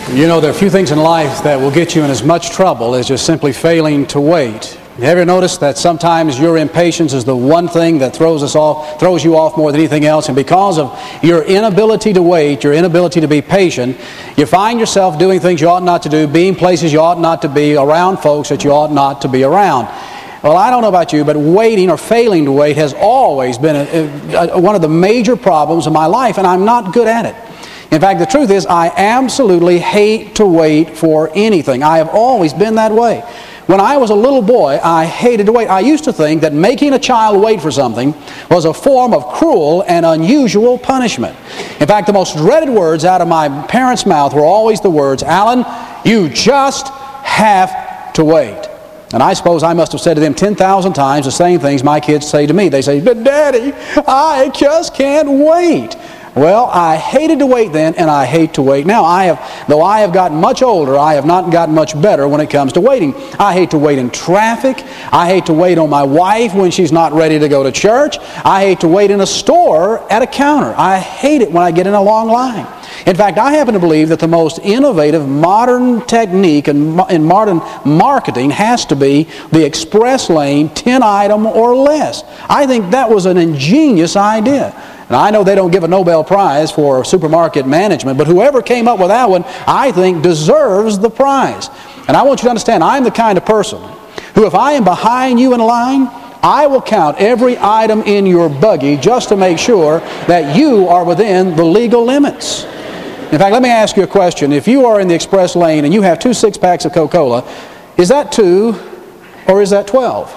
You know, there are few things in life that will get you in as much trouble as just simply failing to wait. You ever notice that sometimes your impatience is the one thing that throws you off more than anything else? And because of your inability to wait, your inability to be patient, you find yourself doing things you ought not to do, being places you ought not to be, around folks that you ought not to be around. Well, I don't know about you, but waiting or failing to wait has always been one of the major problems of my life, and I'm not good at it. In fact, the truth is, I absolutely hate to wait for anything. I have always been that way. When I was a little boy, I hated to wait. I used to think that making a child wait for something was a form of cruel and unusual punishment. In fact, the most dreaded words out of my parents' mouth were always the words, "Alan, you just have to wait." And I suppose I must have said to them 10,000 times the same things my kids say to me. They say, "But Daddy, I just can't wait." Well, I hated to wait then, and I hate to wait now. Though I have gotten much older, I have not gotten much better when it comes to waiting. I hate to wait in traffic. I hate to wait on my wife when she's not ready to go to church. I hate to wait in a store at a counter. I hate it when I get in a long line. In fact, I happen to believe that the most innovative modern technique in modern marketing has to be the express lane, 10-item or less. I think that was an ingenious idea. And I know they don't give a Nobel Prize for supermarket management, but whoever came up with that one, I think, deserves the prize. And I want you to understand, I'm the kind of person who, if I am behind you in line, I will count every item in your buggy just to make sure that you are within the legal limits. In fact, let me ask you a question. If you are in the express lane and you have 2 6-packs of Coca-Cola, is that 2 or is that 12?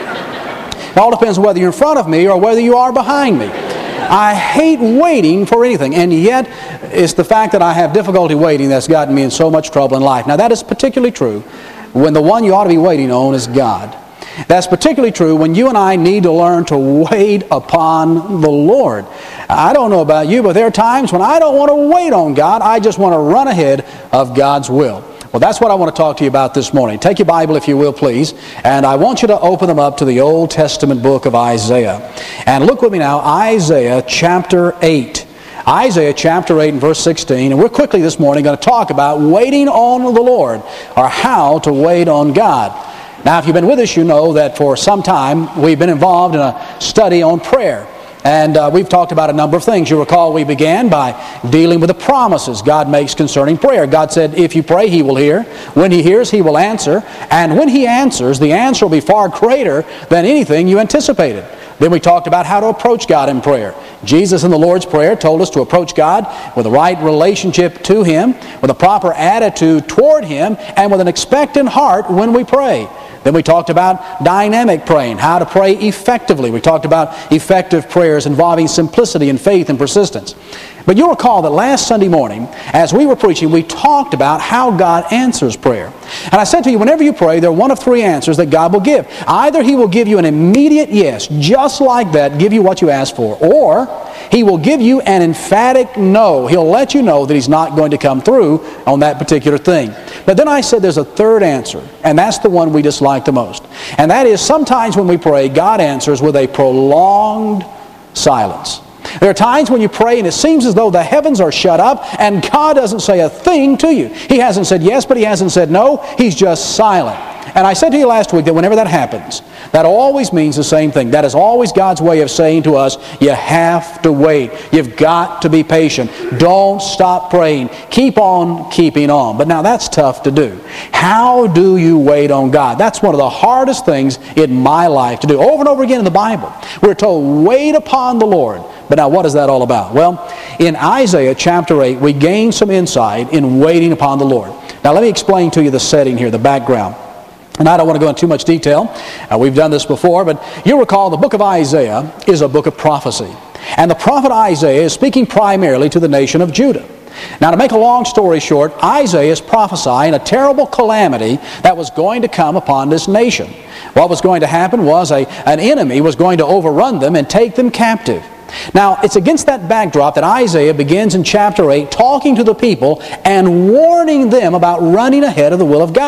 It all depends on whether you're in front of me or whether you are behind me. I hate waiting for anything, and yet it's the fact that I have difficulty waiting that's gotten me in so much trouble in life. Now, that is particularly true when the one you ought to be waiting on is God. That's particularly true when you and I need to learn to wait upon the Lord. I don't know about you, but there are times when I don't want to wait on God. I just want to run ahead of God's will. Well, that's what I want to talk to you about this morning. Take your Bible, if you will, please, and I want you to open them up to the Old Testament book of Isaiah. And look with me now, Isaiah chapter 8. Isaiah chapter 8 and verse 16, and we're quickly this morning going to talk about waiting on the Lord, or how to wait on God. Now, if you've been with us, you know that for some time we've been involved in a study on prayer. And we've talked about a number of things. You recall we began by dealing with the promises God makes concerning prayer. God said, if you pray, He will hear. When He hears, He will answer. And when He answers, the answer will be far greater than anything you anticipated. Then we talked about how to approach God in prayer. Jesus in the Lord's Prayer told us to approach God with a right relationship to Him, with a proper attitude toward Him, and with an expectant heart when we pray. Then we talked about dynamic praying, how to pray effectively. We talked about effective prayers involving simplicity and faith and persistence. But you'll recall that last Sunday morning, as we were preaching, we talked about how God answers prayer. And I said to you, whenever you pray, there are one of 3 answers that God will give. Either He will give you an immediate yes, just like that, give you what you asked for, or He will give you an emphatic no. He'll let you know that He's not going to come through on that particular thing. But then I said there's a 3rd answer, and that's the one we dislike the most. And that is, sometimes when we pray, God answers with a prolonged silence. There are times when you pray and it seems as though the heavens are shut up and God doesn't say a thing to you. He hasn't said yes, but He hasn't said no. He's just silent. And I said to you last week that whenever that happens, that always means the same thing. That is always God's way of saying to us, you have to wait. You've got to be patient. Don't stop praying. Keep on keeping on. But now that's tough to do. How do you wait on God? That's one of the hardest things in my life to do. Over and over again in the Bible, we're told, wait upon the Lord. But now what is that all about? Well, in Isaiah chapter 8, we gain some insight in waiting upon the Lord. Now let me explain to you the setting here, the background. And I don't want to go into too much detail. We've done this before, but you'll recall the book of Isaiah is a book of prophecy. And the prophet Isaiah is speaking primarily to the nation of Judah. Now, to make a long story short, Isaiah is prophesying a terrible calamity that was going to come upon this nation. What was going to happen was an enemy was going to overrun them and take them captive. Now, it's against that backdrop that Isaiah begins in chapter 8 talking to the people and warning them about running ahead of the will of God.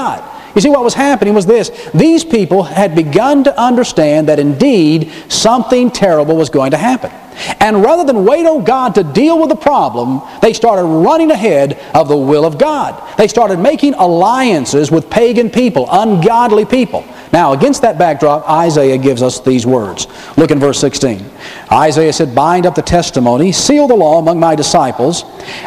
You see, what was happening was this. These people had begun to understand that indeed something terrible was going to happen. And rather than wait on God to deal with the problem, they started running ahead of the will of God. They started making alliances with pagan people, ungodly people. Now, against that backdrop, Isaiah gives us these words. Look in verse 16. Isaiah said, "Bind up the testimony, seal the law among my disciples.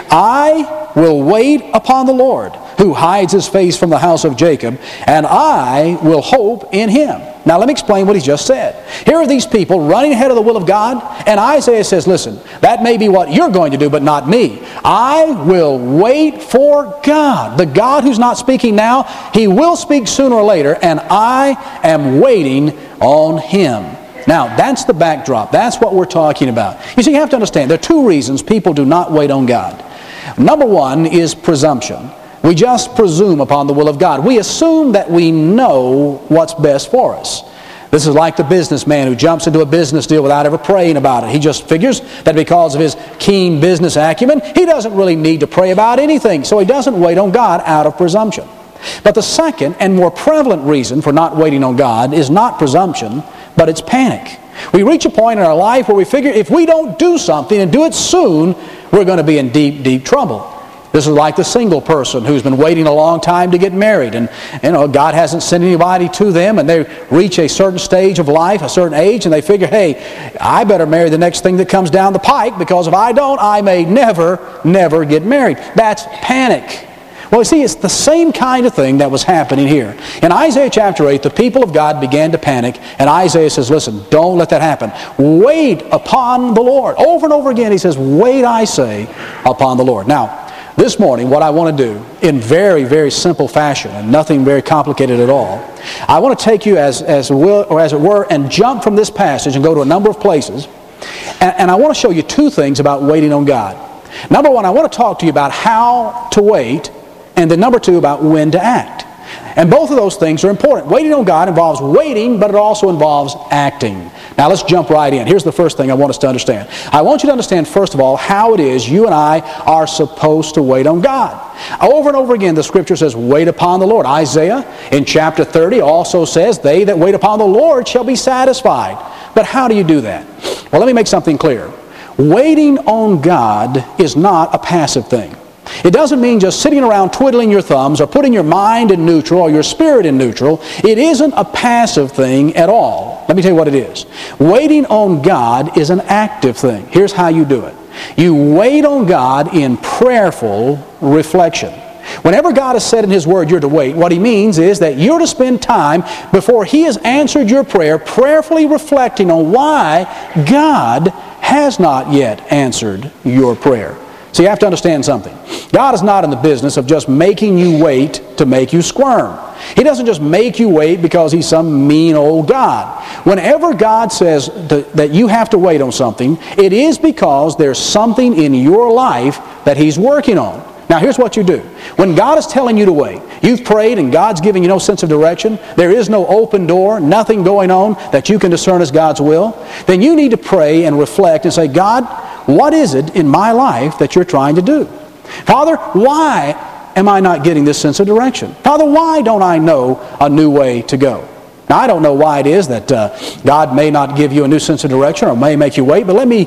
I will wait upon the Lord, who hides his face from the house of Jacob, and I will hope in him." Now let me explain what he just said. Here are these people running ahead of the will of God, and Isaiah says, listen, that may be what you're going to do, but not me. I will wait for God. The God who's not speaking now, he will speak sooner or later, and I am waiting on him. Now, that's the backdrop. That's what we're talking about. You see, you have to understand, there are two reasons people do not wait on God. Number one is presumption. We just presume upon the will of God. We assume that we know what's best for us. This is like the businessman who jumps into a business deal without ever praying about it. He just figures that because of his keen business acumen, he doesn't really need to pray about anything, so he doesn't wait on God out of presumption. But the second and more prevalent reason for not waiting on God is not presumption, but it's panic. We reach a point in our life where we figure if we don't do something and do it soon, we're going to be in deep, deep trouble. This is like the single person who's been waiting a long time to get married, and God hasn't sent anybody to them, and they reach a certain stage of life, a certain age, and they figure, hey, I better marry the next thing that comes down the pike, because if I don't, I may never get married. That's panic. Well, you see, it's the same kind of thing that was happening here. In Isaiah chapter 8, the people of God began to panic, and Isaiah says, listen, don't let that happen. Wait upon the Lord. Over and over again, he says, wait, I say, upon the Lord. Now, this morning, what I want to do, in very, very simple fashion, and nothing very complicated at all, I want to take you as it were, and jump from this passage and go to a number of places, and I want to show you two things about waiting on God. Number one, I want to talk to you about how to wait, and then number two, about when to act. And both of those things are important. Waiting on God involves waiting, but it also involves acting. Now let's jump right in. Here's the first thing I want us to understand. I want you to understand, first of all, how it is you and I are supposed to wait on God. Over and over again, the Scripture says, wait upon the Lord. Isaiah, in chapter 30, also says, they that wait upon the Lord shall be satisfied. But how do you do that? Well, let me make something clear. Waiting on God is not a passive thing. It doesn't mean just sitting around twiddling your thumbs or putting your mind in neutral or your spirit in neutral. It isn't a passive thing at all. Let me tell you what it is. Waiting on God is an active thing. Here's how you do it. You wait on God in prayerful reflection. Whenever God has said in His Word you're to wait, what He means is that you're to spend time before He has answered your prayer, prayerfully reflecting on why God has not yet answered your prayer. So you have to understand something. God is not in the business of just making you wait to make you squirm. He doesn't just make you wait because He's some mean old God. Whenever God says that you have to wait on something, it is because there's something in your life that He's working on. Now here's what you do. When God is telling you to wait, you've prayed and God's giving you no sense of direction, there is no open door, nothing going on that you can discern as God's will, then you need to pray and reflect and say, God, what is it in my life that you're trying to do? Father, why am I not getting this sense of direction? Father, why don't I know a new way to go? Now, I don't know why it is that God may not give you a new sense of direction or may make you wait, but let me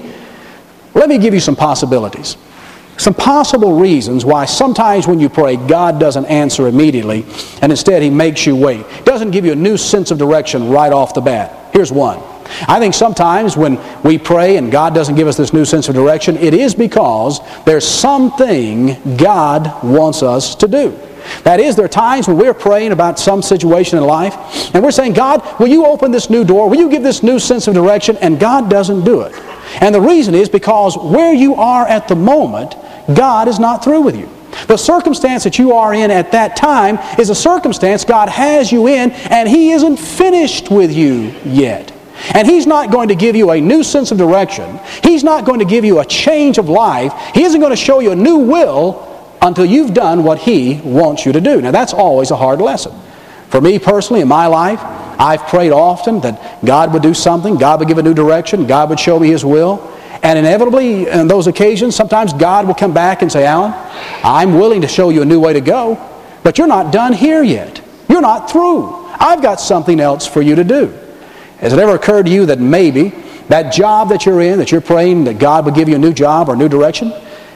give you some possibilities. Some possible reasons why sometimes when you pray, God doesn't answer immediately, and instead He makes you wait. Doesn't give you a new sense of direction right off the bat. Here's one. I think sometimes when we pray and God doesn't give us this new sense of direction, it is because there's something God wants us to do. That is, there are times when we're praying about some situation in life, and we're saying, God, will you open this new door? Will you give this new sense of direction? And God doesn't do it. And the reason is because where you are at the moment, God is not through with you. The circumstance that you are in at that time is a circumstance God has you in, and He isn't finished with you yet. And He's not going to give you a new sense of direction. He's not going to give you a change of life. He isn't going to show you a new will until you've done what He wants you to do. Now that's always a hard lesson. For me personally, in my life, I've prayed often that God would do something, God would give a new direction, God would show me His will. And inevitably, on those occasions, sometimes God will come back and say, Alan, I'm willing to show you a new way to go, but you're not done here yet. You're not through. I've got something else for you to do. Has it ever occurred to you that maybe that job that you're in, that you're praying that God would give you a new job or a new direction,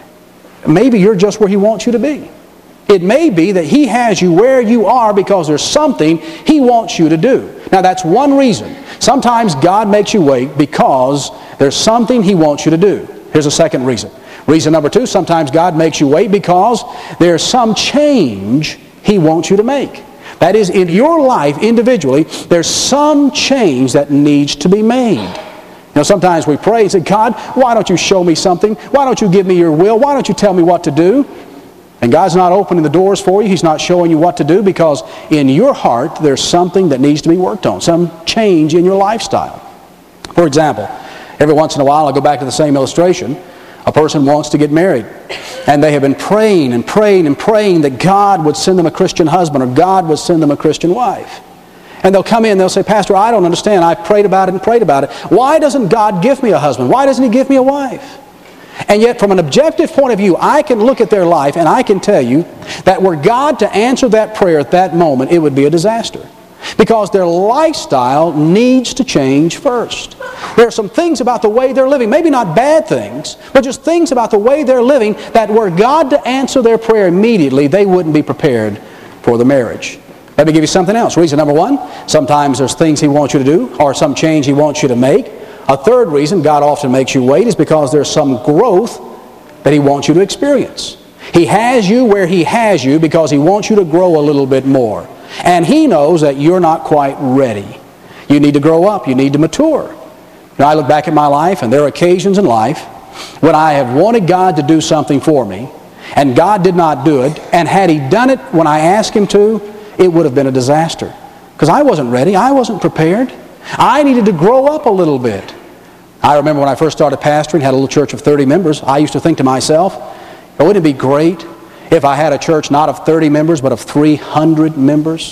maybe you're just where He wants you to be? It may be that He has you where you are because there's something He wants you to do. Now that's one reason. Sometimes God makes you wait because there's something He wants you to do. Here's a second reason. Reason number two, sometimes God makes you wait because there's some change He wants you to make. That is, in your life individually, there's some change that needs to be made. You know, sometimes we pray and say, God, why don't you show me something? Why don't you give me your will? Why don't you tell me what to do? And God's not opening the doors for you. He's not showing you what to do because in your heart there's something that needs to be worked on, some change in your lifestyle. For example, every once in a while, I'll go back to the same illustration. A person wants to get married, and they have been praying and praying and praying that God would send them a Christian husband or God would send them a Christian wife. And they'll come in and they'll say, Pastor, I don't understand. I've prayed about it and prayed about it. Why doesn't God give me a husband? Why doesn't He give me a wife? And yet, from an objective point of view, I can look at their life and I can tell you that were God to answer that prayer at that moment, it would be a disaster. Because their lifestyle needs to change first. There are some things about the way they're living, maybe not bad things, but just things about the way they're living that were God to answer their prayer immediately, they wouldn't be prepared for the marriage. Let me give you something else. Reason number one, sometimes there's things He wants you to do or some change He wants you to make. A third reason God often makes you wait is because there's some growth that He wants you to experience. He has you where He has you because He wants you to grow a little bit more. And He knows that you're not quite ready. You need to grow up. You need to mature. You know, I look back at my life, and there are occasions in life when I have wanted God to do something for me, and God did not do it, and had He done it when I asked Him to, it would have been a disaster. Because I wasn't ready. I wasn't prepared. I needed to grow up a little bit. I remember when I first started pastoring, had a little church of 30 members, I used to think to myself, wouldn't it be great if I had a church not of 30 members, but of 300 members?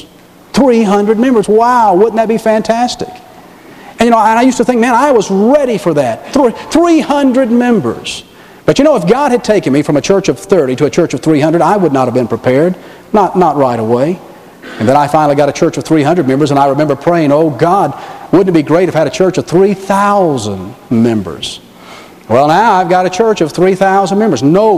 300 members, wow, wouldn't that be fantastic? And you know, and I used to think, man, I was ready for that. 300 members. But you know, if God had taken me from a church of 30 to a church of 300, I would not have been prepared. Not right away. And then I finally got a church of 300 members, and I remember praying, oh God, wouldn't it be great if I had a church of 3,000 members? Well, now I've got a church of 3,000 members. No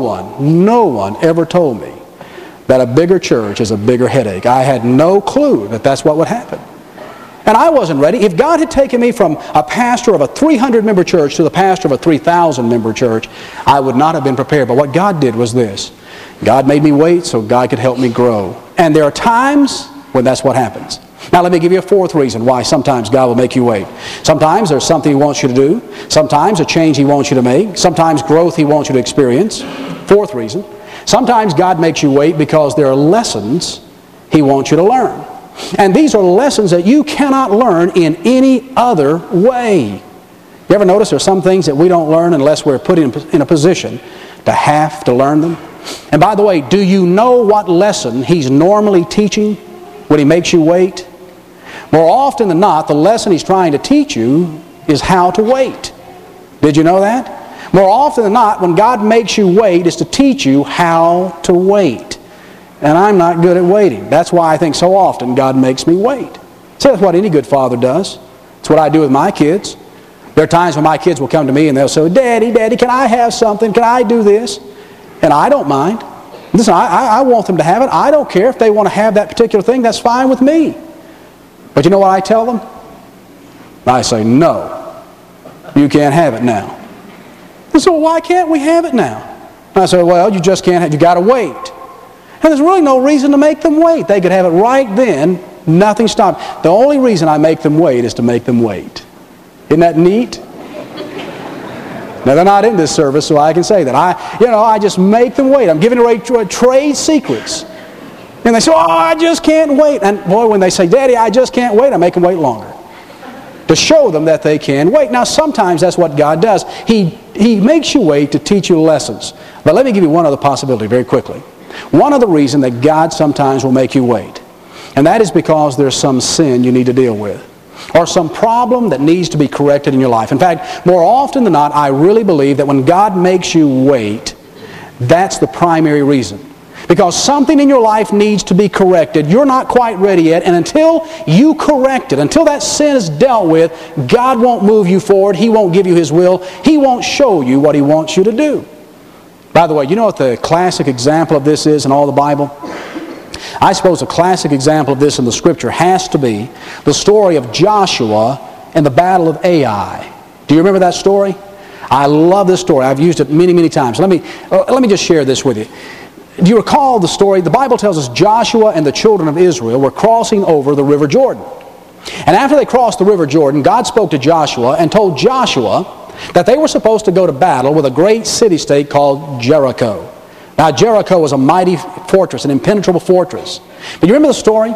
one ever told me that a bigger church is a bigger headache. I had no clue that that's what would happen. And I wasn't ready. If God had taken me from a pastor of a 300-member church to the pastor of a 3,000-member church, I would not have been prepared. But what God did was this. God made me wait so God could help me grow. And there are times when that's what happens. Now let me give you a fourth reason why sometimes God will make you wait. Sometimes there's something He wants you to do. Sometimes a change He wants you to make. Sometimes growth He wants you to experience. Fourth reason. Sometimes God makes you wait because there are lessons He wants you to learn. And these are lessons that you cannot learn in any other way. You ever notice there are some things that we don't learn unless we're put in a position to have to learn them? And by the way, do you know what lesson He's normally teaching when He makes you wait? More often than not, the lesson He's trying to teach you is how to wait. Did you know that? More often than not, when God makes you wait, is to teach you how to wait. And I'm not good at waiting. That's why I think so often God makes me wait. So that's what any good father does. It's what I do with my kids. There are times when my kids will come to me and they'll say, Daddy, can I have something? Can I do this? And I don't mind. Listen, I want them to have it. I don't care if they want to have that particular thing. That's fine with me. But you know what I tell them? I say, no, you can't have it now. They say, well, why can't we have it now? I say, well, you just can't have it. You got to wait. And there's really no reason to make them wait. They could have it right then. Nothing stopped. The only reason I make them wait is to make them wait. Isn't that neat? Now, they're not in this service, so I can say that. I just make them wait. I'm giving away trade secrets. And they say, oh, I just can't wait. And boy, when they say, Daddy, I just can't wait, I make them wait longer. To show them that they can wait. Now, sometimes that's what God does. He makes you wait to teach you lessons. But let me give you one other possibility very quickly. One other reason that God sometimes will make you wait. And that is because there's some sin you need to deal with. Or some problem that needs to be corrected in your life. In fact, more often than not, I really believe that when God makes you wait, that's the primary reason. Because something in your life needs to be corrected. You're not quite ready yet, and until you correct it, until that sin is dealt with, God won't move you forward. He won't give you His will. He won't show you what He wants you to do. By the way, you know what the classic example of this is in all the Bible? I suppose a classic example of this in the Scripture has to be the story of Joshua and the battle of Ai. Do you remember that story? I love this story. I've used it many, many times. Let me just share this with you. Do you recall the story? The Bible tells us Joshua and the children of Israel were crossing over the River Jordan. And after they crossed the River Jordan, God spoke to Joshua and told Joshua that they were supposed to go to battle with a great city-state called Jericho. Now, Jericho was a mighty fortress, an impenetrable fortress. But you remember the story?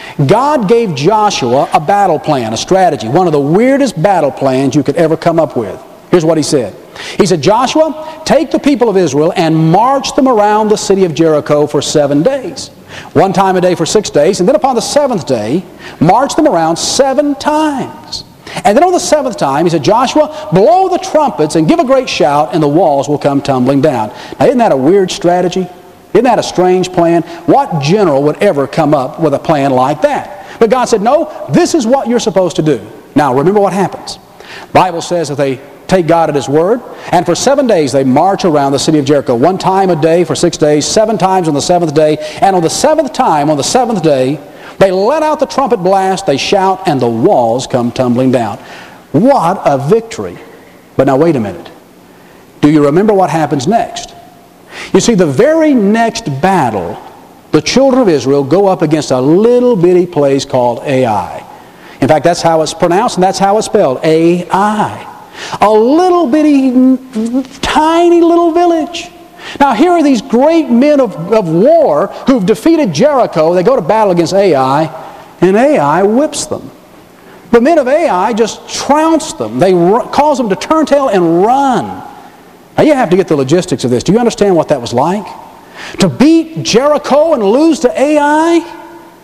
God gave Joshua a battle plan, a strategy, one of the weirdest battle plans you could ever come up with. Here's what he said. He said, Joshua, take the people of Israel and march them around the city of Jericho for 7 days. One time a day for 6 days, and then upon the 7th day, march them around 7 times. And then on the 7th time, he said, Joshua, blow the trumpets and give a great shout, and the walls will come tumbling down. Now, isn't that a weird strategy? Isn't that a strange plan? What general would ever come up with a plan like that? But God said, no, this is what you're supposed to do. Now, remember what happens. The Bible says that they take God at His word, and for 7 days they march around the city of Jericho, 1 time a day for 6 days, 7 times on the 7th day, and on the 7th time, on the 7th day, they let out the trumpet blast, they shout, and the walls come tumbling down. What a victory. But now wait a minute. Do you remember what happens next? You see, the very next battle, the children of Israel go up against a little bitty place called Ai. In fact, that's how it's pronounced, and that's how it's spelled, Ai. A little bitty, tiny little village. Now here are these great men of war who've defeated Jericho. They go to battle against Ai, and Ai whips them. The men of Ai just trounce them. They cause them to turn tail and run. Now you have to get the logistics of this. Do you understand what that was like? To beat Jericho and lose to Ai?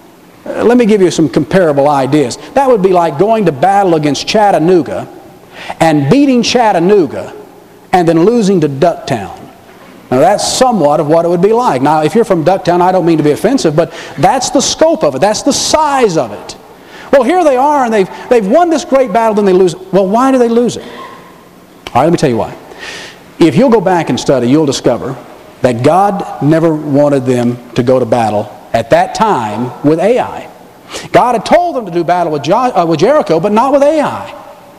Let me give you some comparable ideas. That would be like going to battle against Chattanooga and beating Chattanooga and then losing to Ducktown. Now that's somewhat of what it would be like. Now if you're from Ducktown, I don't mean to be offensive, but that's the scope of it. That's the size of it. Well, here they are, and they've won this great battle, then they lose it. Well, why do they lose it? All right, let me tell you why. If you'll go back and study, you'll discover that God never wanted them to go to battle at that time with Ai. God had told them to do battle with Jericho, but not with Ai.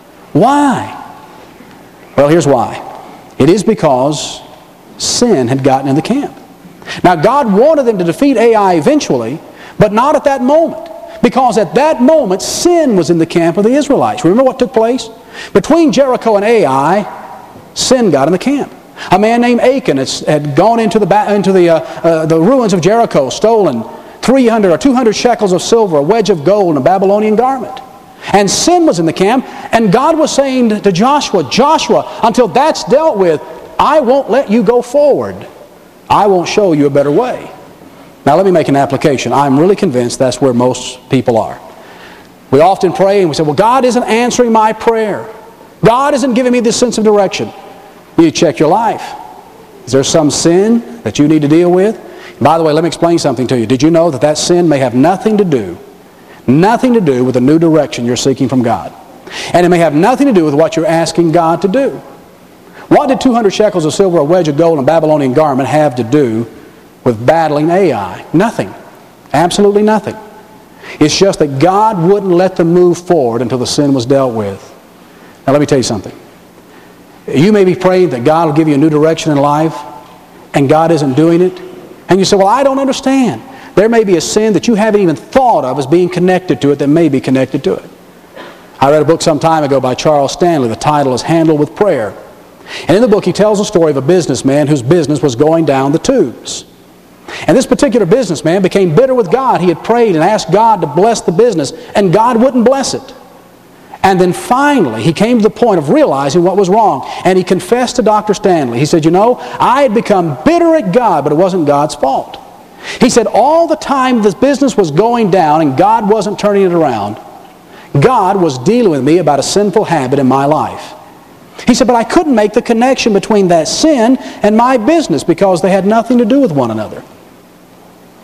Why? Well, here's why. It is because sin had gotten in the camp. Now, God wanted them to defeat Ai eventually, but not at that moment. Because at that moment, sin was in the camp of the Israelites. Remember what took place? Between Jericho and Ai, sin got in the camp. A man named Achan had gone into the ruins of Jericho, stolen 300 or 200 shekels of silver, a wedge of gold, and a Babylonian garment. And sin was in the camp, and God was saying to Joshua, Joshua, until that's dealt with, I won't let you go forward. I won't show you a better way. Now let me make an application. I'm really convinced that's where most people are. We often pray and we say, well, God isn't answering my prayer. God isn't giving me this sense of direction. You need to check your life. Is there some sin that you need to deal with? By the way, let me explain something to you. Did you know that that sin may have nothing to do with the new direction you're seeking from God? And it may have nothing to do with what you're asking God to do. What did 200 shekels of silver, a wedge of gold, and a Babylonian garment have to do with battling Ai? Nothing. Absolutely nothing. It's just that God wouldn't let them move forward until the sin was dealt with. Now let me tell you something. You may be praying that God will give you a new direction in life, and God isn't doing it. And you say, well, I don't understand. There may be a sin that you haven't even thought of as being connected to it that may be connected to it. I read a book some time ago by Charles Stanley. The title is Handled with Prayer. And in the book he tells the story of a businessman whose business was going down the tubes. And this particular businessman became bitter with God. He had prayed and asked God to bless the business, and God wouldn't bless it. And then finally, he came to the point of realizing what was wrong. And he confessed to Dr. Stanley. He said, you know, I had become bitter at God, but it wasn't God's fault. He said, all the time this business was going down and God wasn't turning it around, God was dealing with me about a sinful habit in my life. He said, but I couldn't make the connection between that sin and my business because they had nothing to do with one another.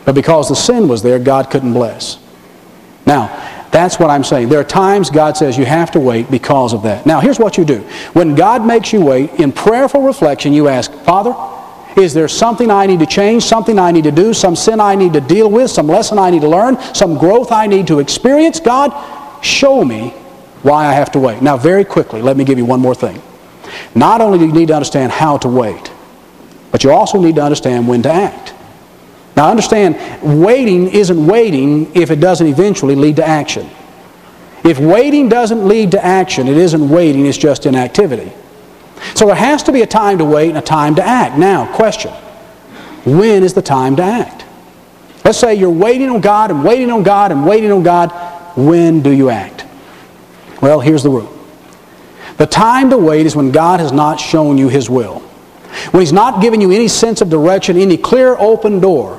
But because the sin was there, God couldn't bless. Now, that's what I'm saying. There are times God says you have to wait because of that. Now, here's what you do. When God makes you wait, in prayerful reflection, you ask, Father, is there something I need to change, something I need to do, some sin I need to deal with, some lesson I need to learn, some growth I need to experience? God, show me why I have to wait. Now, very quickly, let me give you one more thing. Not only do you need to understand how to wait, but you also need to understand when to act. Now understand, waiting isn't waiting if it doesn't eventually lead to action. If waiting doesn't lead to action, it isn't waiting, it's just inactivity. So there has to be a time to wait and a time to act. Now, question, when is the time to act? Let's say you're waiting on God and waiting on God and waiting on God. When do you act? Well, here's the rule. The time to wait is when God has not shown you His will. When He's not given you any sense of direction, any clear open door.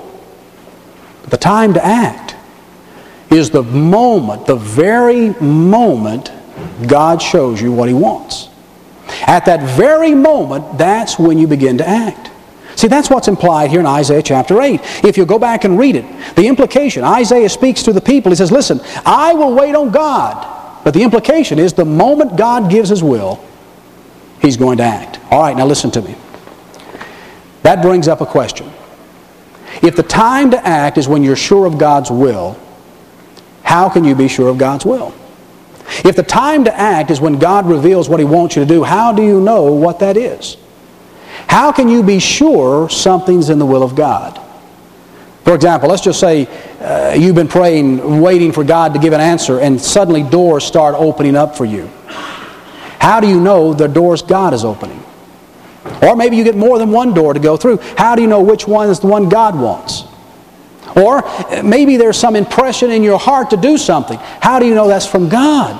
The time to act is the moment, the very moment God shows you what He wants. At that very moment, that's when you begin to act. See, that's what's implied here in Isaiah chapter 8. If you go back and read it, the implication, Isaiah speaks to the people. He says, listen, I will wait on God. But the implication is the moment God gives His will, He's going to act. All right, now listen to me. That brings up a question. If the time to act is when you're sure of God's will, how can you be sure of God's will? If the time to act is when God reveals what He wants you to do, how do you know what that is? How can you be sure something's in the will of God? For example, let's just say you've been praying, waiting for God to give an answer, and suddenly doors start opening up for you. How do you know the doors God is opening? Or maybe you get more than one door to go through. How do you know which one is the one God wants? Or maybe there's some impression in your heart to do something. How do you know that's from God?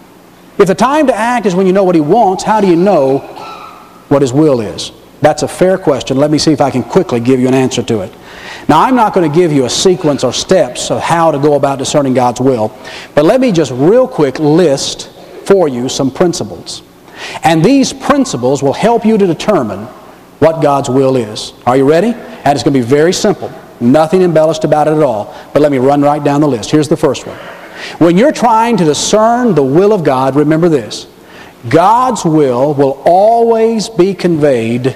If the time to act is when you know what He wants, how do you know what His will is? That's a fair question. Let me see if I can quickly give you an answer to it. Now, I'm not going to give you a sequence or steps of how to go about discerning God's will, but let me just real quick list for you some principles. And these principles will help you to determine what God's will is. Are you ready? And it's going to be very simple. Nothing embellished about it at all. But let me run right down the list. Here's the first one. When you're trying to discern the will of God, remember this. God's will always be conveyed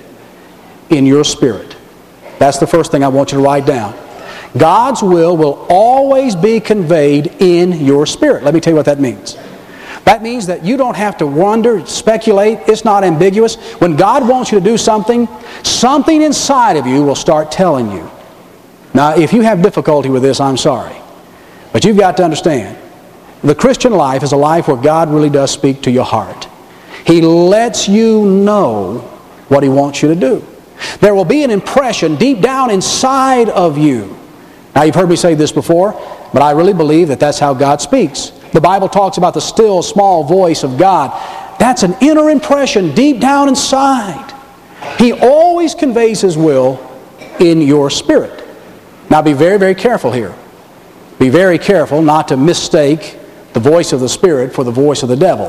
in your spirit. That's the first thing I want you to write down. God's will always be conveyed in your spirit. Let me tell you what that means. That means that you don't have to wonder, speculate. It's not ambiguous. When God wants you to do something, something inside of you will start telling you. Now, if you have difficulty with this, I'm sorry. But you've got to understand, the Christian life is a life where God really does speak to your heart. He lets you know what He wants you to do. There will be an impression deep down inside of you. Now, you've heard me say this before, but I really believe that that's how God speaks. The Bible talks about the still, small voice of God. That's an inner impression deep down inside. He always conveys His will in your spirit. Now be very, very careful here. Be very careful not to mistake the voice of the Spirit for the voice of the devil.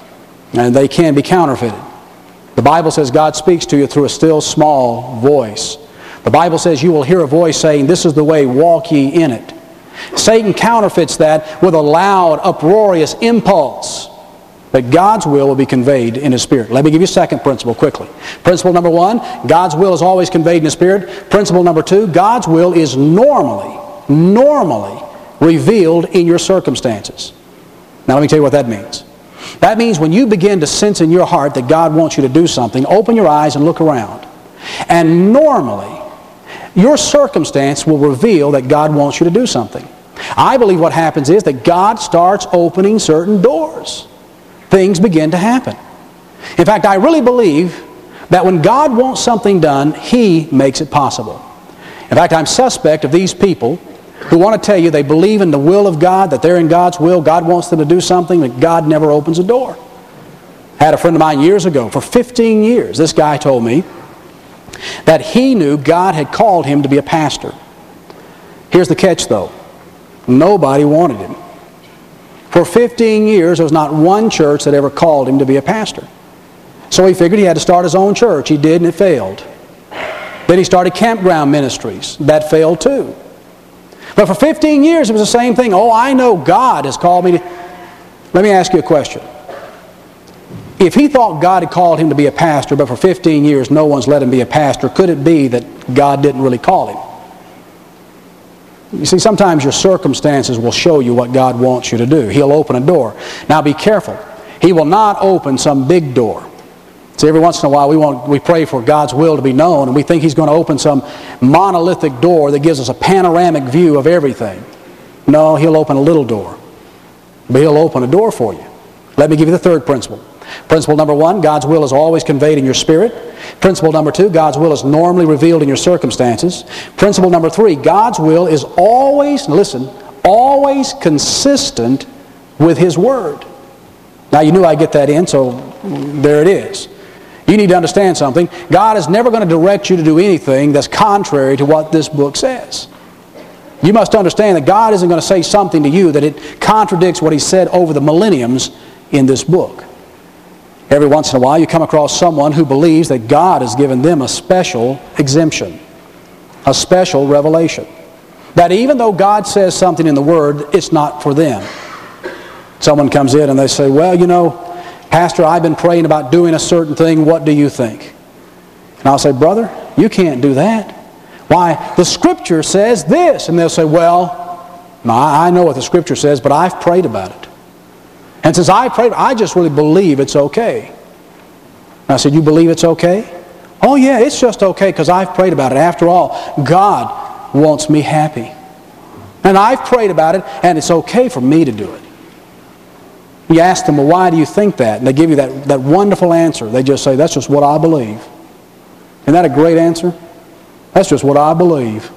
And they can be counterfeited. The Bible says God speaks to you through a still, small voice. The Bible says you will hear a voice saying, "This is the way, walk ye in it." Satan counterfeits that with a loud, uproarious impulse. But God's will be conveyed in His Spirit. Let me give you a second principle quickly. Principle number one, God's will is always conveyed in His Spirit. Principle number two, God's will is normally revealed in your circumstances. Now let me tell you what that means. That means when you begin to sense in your heart that God wants you to do something, open your eyes and look around. And normally, your circumstance will reveal that God wants you to do something. I believe what happens is that God starts opening certain doors. Things begin to happen. In fact, I really believe that when God wants something done, He makes it possible. In fact, I'm suspect of these people who want to tell you they believe in the will of God, that they're in God's will, God wants them to do something, but God never opens a door. I had a friend of mine years ago, for 15 years, this guy told me that he knew God had called him to be a pastor. Here's the catch though. Nobody wanted him. For 15 years, there was not one church that ever called him to be a pastor. So he figured he had to start his own church. He did, and it failed. Then he started campground ministries. That failed too. But for 15 years it was the same thing. Oh, I know God has called me to... Let me ask you a question. If he thought God had called him to be a pastor, but for 15 years no one's let him be a pastor, could it be that God didn't really call him? You see, sometimes your circumstances will show you what God wants you to do. He'll open a door. Now be careful. He will not open some big door. See, every once in a while we pray for God's will to be known, and we think He's going to open some monolithic door that gives us a panoramic view of everything. No, He'll open a little door. But He'll open a door for you. Let me give you the third principle. Principle number 1, God's will is always conveyed in your spirit. Principle number 2, God's will is normally revealed in your circumstances. Principle number 3, God's will is always, listen, always consistent with His Word. Now you knew I'd get that in, so there it is. You need to understand something. God is never going to direct you to do anything that's contrary to what this book says. You must understand that God isn't going to say something to you that it contradicts what He said over the millenniums in this book. Every once in a while you come across someone who believes that God has given them a special exemption, a special revelation. That even though God says something in the Word, it's not for them. Someone comes in and they say, well, you know, Pastor, I've been praying about doing a certain thing. What do you think? And I'll say, brother, you can't do that. Why? The Scripture says this. And they'll say, well, no, I know what the Scripture says, but I've prayed about it. And since I prayed, I just really believe it's okay. And I said, you believe it's okay? Oh yeah, it's just okay because I've prayed about it. After all, God wants me happy. And I've prayed about it, and it's okay for me to do it. You ask them, well, why do you think that? And they give you that wonderful answer. They just say, that's just what I believe. Isn't that a great answer? That's just what I believe.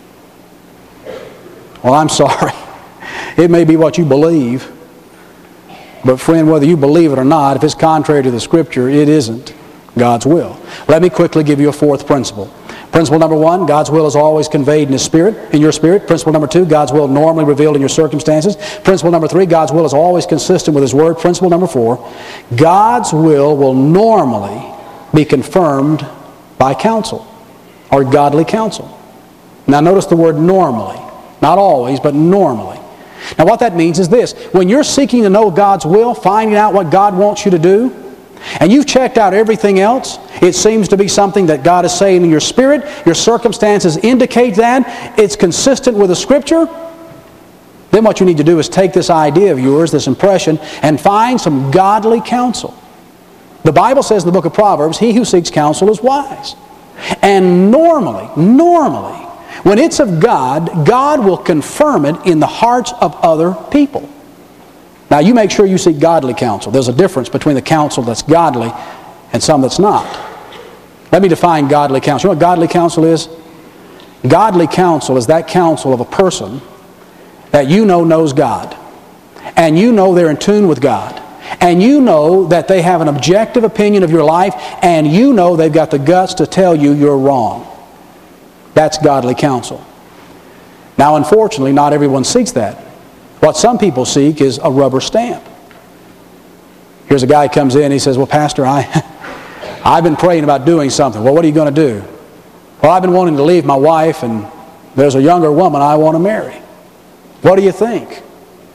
Well, I'm sorry. It may be what you believe. But friend, whether you believe it or not, if it's contrary to the Scripture, it isn't God's will. Let me quickly give you a fourth principle. Principle number 1, God's will is always conveyed in His Spirit, in your spirit. Principle number 2, God's will normally revealed in your circumstances. Principle number 3, God's will is always consistent with His Word. Principle number 4, God's will normally be confirmed by counsel, or godly counsel. Now notice the word normally. Not always, but normally. Now what that means is this. When you're seeking to know God's will, finding out what God wants you to do, and you've checked out everything else, it seems to be something that God is saying in your spirit, your circumstances indicate that, it's consistent with the Scripture, then what you need to do is take this idea of yours, this impression, and find some godly counsel. The Bible says in the book of Proverbs, he who seeks counsel is wise. And normally, when it's of God, God will confirm it in the hearts of other people. Now you make sure you seek godly counsel. There's a difference between the counsel that's godly and some that's not. Let me define godly counsel. You know what godly counsel is? Godly counsel is that counsel of a person that you know knows God. And you know they're in tune with God. And you know that they have an objective opinion of your life. And you know they've got the guts to tell you you're wrong. That's godly counsel. Now unfortunately, not everyone seeks that. What some people seek is a rubber stamp. Here's a guy who comes in, he says, well, Pastor, I've been praying about doing something. Well, what are you going to do? Well, I've been wanting to leave my wife, and there's a younger woman I want to marry. What do you think?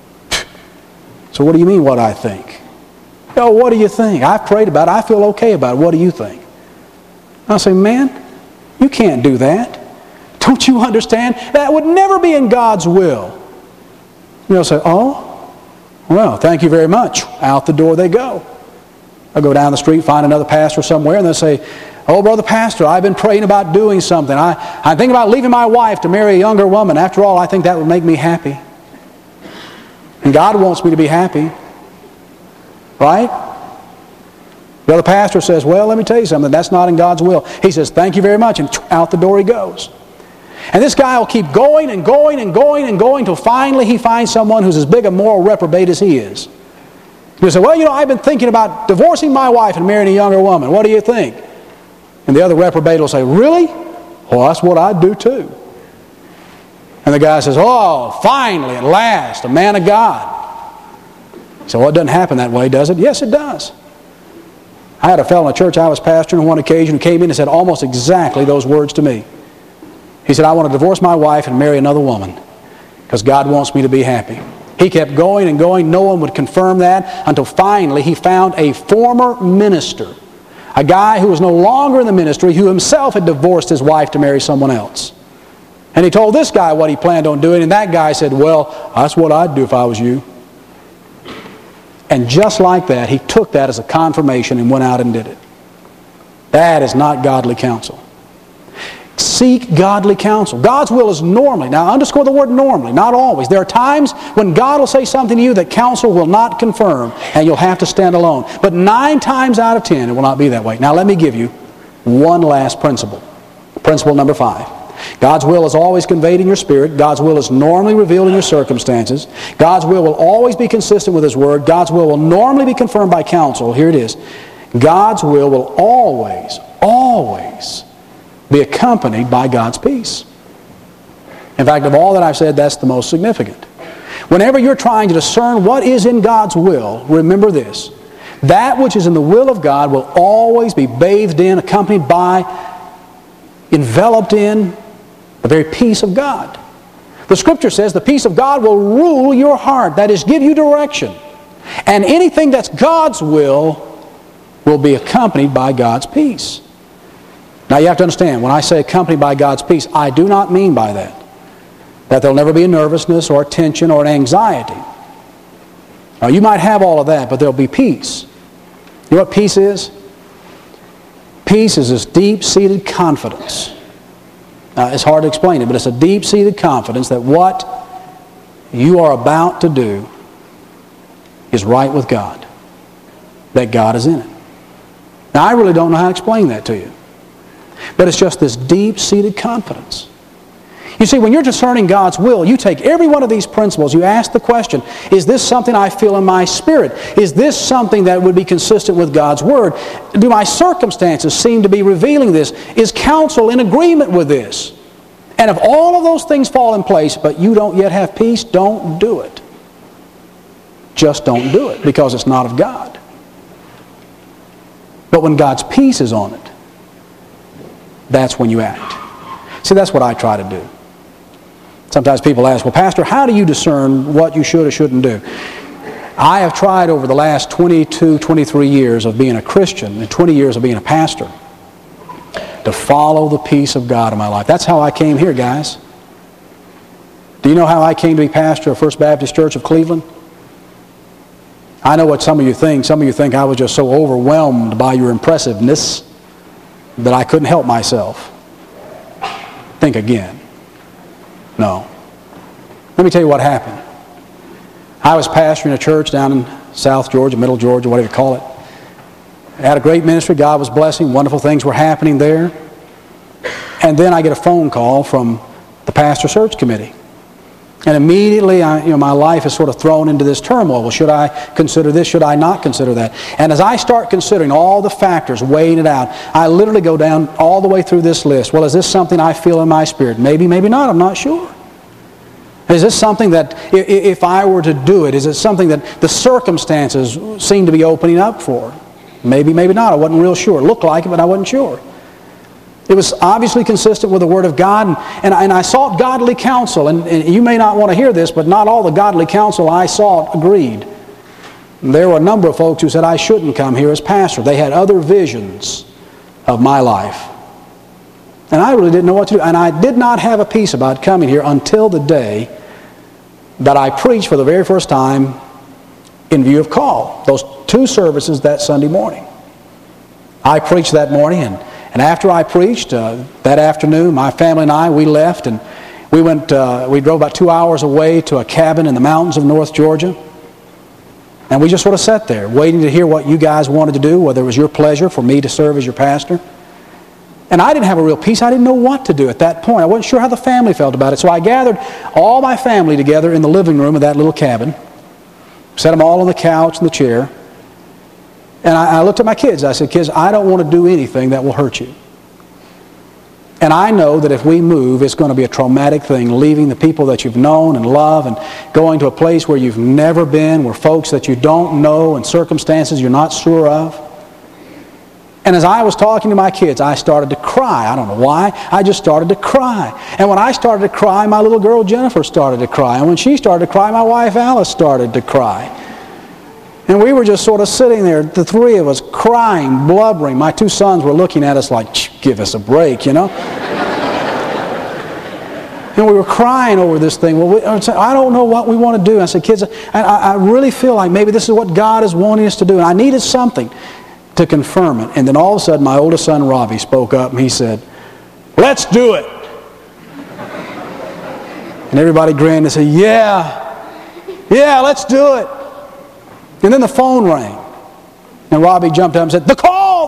So what do you mean, what I think? Oh, what do you think? I've prayed about it. I feel okay about it. What do you think? I'll say, man, you can't do that. Don't you understand? That would never be in God's will. You'll say, oh, well, thank you very much. Out the door they go. I'll go down the street, find another pastor somewhere, and they'll say, oh, brother pastor, I've been praying about doing something. I'm thinking about leaving my wife to marry a younger woman. After all, I think that would make me happy. And God wants me to be happy. Right? The other pastor says, well, let me tell you something. That's not in God's will. He says, thank you very much, and out the door he goes. And this guy will keep going and going and going and going until finally he finds someone who's as big a moral reprobate as he is. He'll say, well, you know, I've been thinking about divorcing my wife and marrying a younger woman. What do you think? And the other reprobate will say, really? Well, that's what I'd do too. And the guy says, oh, finally, at last, a man of God. So well, it doesn't happen that way, does it? Yes, it does. I had a fellow in a church I was pastoring on one occasion who came in and said almost exactly those words to me. He said, I want to divorce my wife and marry another woman. because God wants me to be happy. He kept going and going. No one would confirm that until finally he found a former minister, a guy who was no longer in the ministry, who himself had divorced his wife to marry someone else. And he told this guy what he planned on doing, and that guy said, well, that's what I'd do if I was you. And just like that, he took that as a confirmation and went out and did it. That is not godly counsel. Seek godly counsel. God's will is normally, now underscore the word normally, not always. There are times when God will say something to you that counsel will not confirm, and you'll have to stand alone. But 9 times out of 10, it will not be that way. Now let me give you one last principle. Principle number 5. God's will is always conveyed in your spirit. God's will is normally revealed in your circumstances. God's will always be consistent with His Word. God's will normally be confirmed by counsel. Here it is. God's will always, always be accompanied by God's peace. In fact, of all that I've said, that's the most significant. Whenever you're trying to discern what is in God's will, remember this. That which is in the will of God will always be bathed in, accompanied by, enveloped in the very peace of God. The Scripture says the peace of God will rule your heart. That is, give you direction. And anything that's God's will be accompanied by God's peace. Now you have to understand, when I say accompanied by God's peace, I do not mean by that there'll never be a nervousness or a tension or an anxiety. Now you might have all of that, but there'll be peace. You know what peace is? Peace is this deep-seated confidence. Now it's hard to explain it, but it's a deep-seated confidence that what you are about to do is right with God. That God is in it. Now I really don't know how to explain that to you. But it's just this deep-seated confidence. You see, when you're discerning God's will, you take every one of these principles, you ask the question, is this something I feel in my spirit? Is this something that would be consistent with God's Word? Do my circumstances seem to be revealing this? Is counsel in agreement with this? And if all of those things fall in place, but you don't yet have peace, don't do it. Just don't do it, because it's not of God. But when God's peace is on it, that's when you act. See, that's what I try to do. Sometimes people ask, well, Pastor, how do you discern what you should or shouldn't do? I have tried over the last 22, 23 years of being a Christian and 20 years of being a pastor to follow the peace of God in my life. That's how I came here, guys. Do you know how I came to be pastor of First Baptist Church of Cleveland? I know what some of you think. Some of you think I was just so overwhelmed by your impressiveness that I couldn't help myself. Think again. No. Let me tell you what happened. I was pastoring a church down in South Georgia, Middle Georgia, whatever you call it. I had a great ministry. God was blessing. Wonderful things were happening there. And then I get a phone call from the pastor search committee. And immediately, my life is sort of thrown into this turmoil. Well, should I consider this? Should I not consider that? And as I start considering all the factors, weighing it out, I literally go down all the way through this list. Well, is this something I feel in my spirit? Maybe, maybe not. I'm not sure. Is this something that, if I were to do it, is it something that the circumstances seem to be opening up for? Maybe, maybe not. I wasn't real sure. It looked like it, but I wasn't sure. It was obviously consistent with the Word of God, and I sought godly counsel. And you may not want to hear this, but not all the godly counsel I sought agreed. There were a number of folks who said I shouldn't come here as pastor. They had other visions of my life. And I really didn't know what to do. And I did not have a peace about coming here until the day that I preached for the very first time in view of call. Those 2 services that Sunday morning. I preached that morning, and after I preached, that afternoon, my family and I, we left, and we drove about 2 hours away to a cabin in the mountains of North Georgia. And we just sort of sat there, waiting to hear what you guys wanted to do, whether it was your pleasure for me to serve as your pastor. And I didn't have a real peace. I didn't know what to do at that point. I wasn't sure how the family felt about it. So I gathered all my family together in the living room of that little cabin, set them all on the couch and the chair, and I looked at my kids. I said, kids, I don't want to do anything that will hurt you. And I know that if we move, it's going to be a traumatic thing, leaving the people that you've known and love and going to a place where you've never been, where folks that you don't know and circumstances you're not sure of. And as I was talking to my kids, I started to cry. I don't know why. I just started to cry. And when I started to cry, my little girl Jennifer started to cry. And when she started to cry, my wife Alice started to cry. And we were just sort of sitting there, the three of us, crying, blubbering. My two sons were looking at us like, give us a break, you know. And we were crying over this thing. Well, I don't know what we want to do. I said, kids, I really feel like maybe this is what God is wanting us to do. And I needed something to confirm it. And then all of a sudden, my oldest son, Robbie, spoke up and he said, let's do it. And everybody grinned and said, yeah, let's do it. And then the phone rang. And Robbie jumped up and said, the call!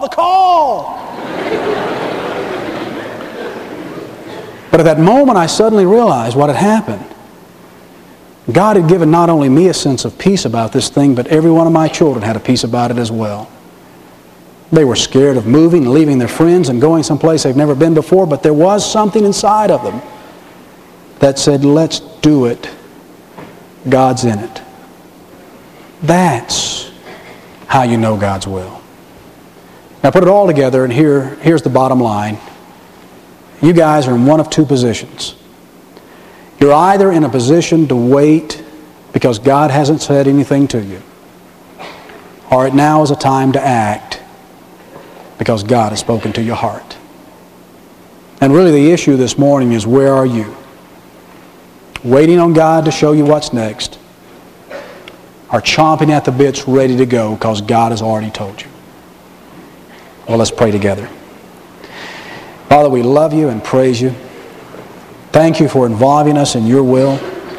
But at that moment, I suddenly realized what had happened. God had given not only me a sense of peace about this thing, but every one of my children had a peace about it as well. They were scared of moving and leaving their friends and going someplace they've never been before, but there was something inside of them that said, let's do it. God's in it. That's how you know God's will. Now put it all together, and here's the bottom line. You guys are in one of two positions. You're either in a position to wait because God hasn't said anything to you, or it now is a time to act because God has spoken to your heart. And really the issue this morning is, where are you? Waiting on God to show you what's next, or chomping at the bits ready to go because God has already told you? Well, let's pray together. Father, we love you and praise you. Thank you for involving us in your will.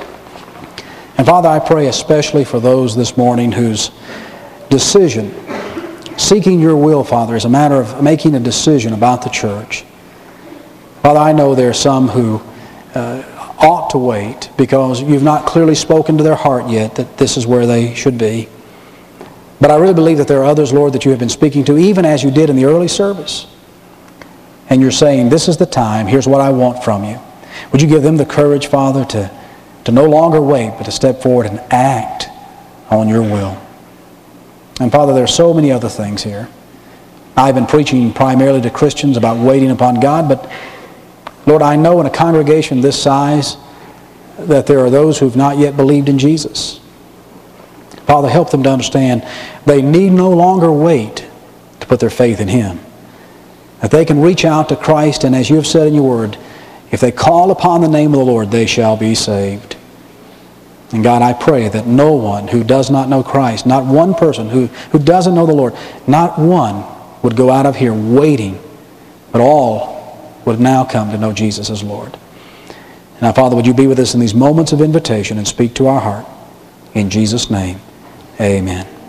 And Father, I pray especially for those this morning whose decision, seeking your will, Father, is a matter of making a decision about the church. Father, I know there are some who ought to wait because you've not clearly spoken to their heart yet that this is where they should be. But I really believe that there are others, Lord, that you have been speaking to, even as you did in the early service. And you're saying, this is the time, here's what I want from you. Would you give them the courage, Father, to no longer wait, but to step forward and act on your will. And Father, there are so many other things here. I've been preaching primarily to Christians about waiting upon God, but Lord, I know in a congregation this size that there are those who have not yet believed in Jesus. Father, help them to understand they need no longer wait to put their faith in Him. That they can reach out to Christ, and as you have said in your word, if they call upon the name of the Lord, they shall be saved. And God, I pray that no one who does not know Christ, not one person who doesn't know the Lord, not one would go out of here waiting, but all would now come to know Jesus as Lord. Now, Father, would you be with us in these moments of invitation and speak to our heart? In Jesus' name, amen.